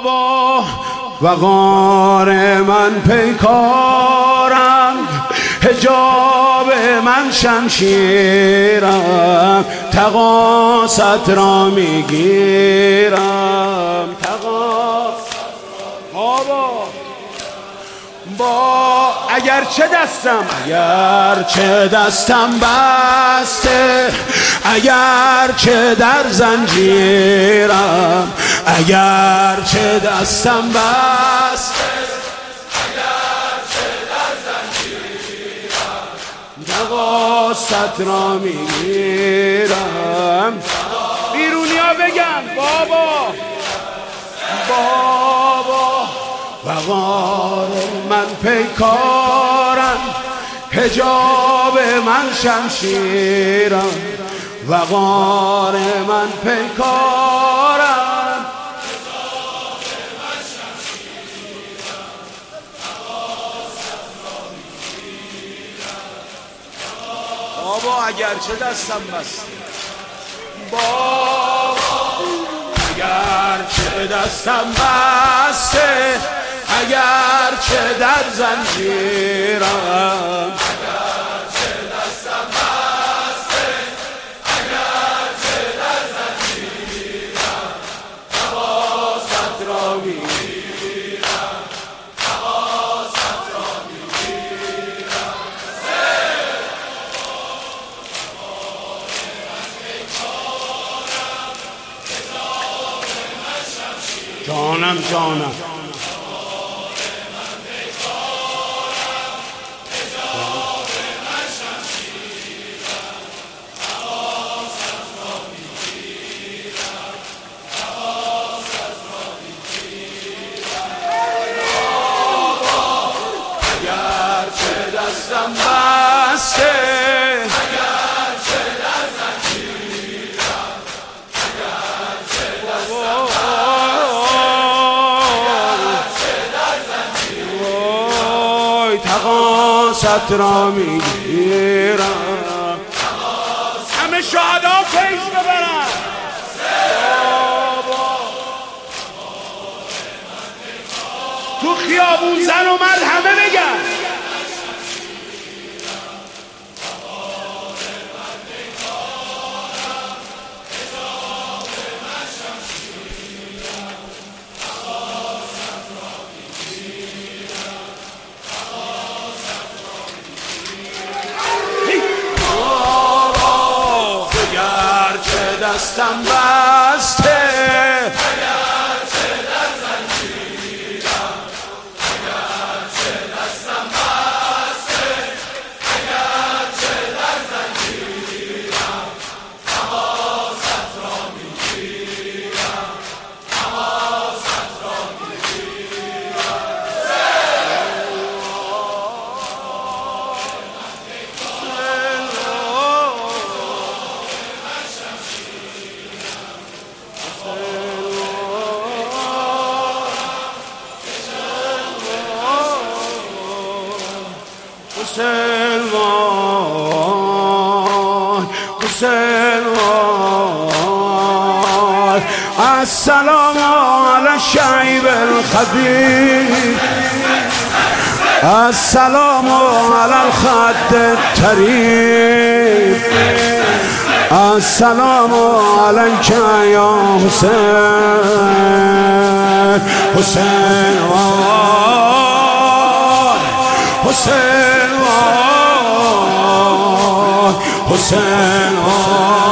بابا وقار من پیکارم، حجاب من شمشیرم، تقاصت را میگیرم. با اگرچه دستم بسته، اگرچه در زنجیرم، اگرچه دستم بسته، اگرچه در زنجیرم، تقاصت را میگیرم. بیرونیا بگن بابا وقار من پیکارم، حجاب من شمشیرم، وقار من پیکارم، حجاب من شمشیرم، تقاصت را میگیرم. بابا اگرچه دستم بسته، بابا اگرچه دستم بسته، اگرچه در زنجیرم، اگرچه دستم بسته، اگرچه در زنجیرم، تقاصت را میگیرم، تقاصت را میگیرم. جانم دستم بسته، اگرچه در زنجیرم، اگرچه دستم بسته، تقاصت را میگیرم. همه شهدا پیش ببرن. تو خیابون زن و مرد همه بگن دستم بسته، اگرچه در زنجیرم، اگرچه دستم بسته، اگرچه در زنجیرم، تقاصت را میگیرم، تقاصت را حسین السلام علی الشعیب الخبیب، السلام علی الخد الطریب، السلام علیک یا حسین. حسین حسین حسین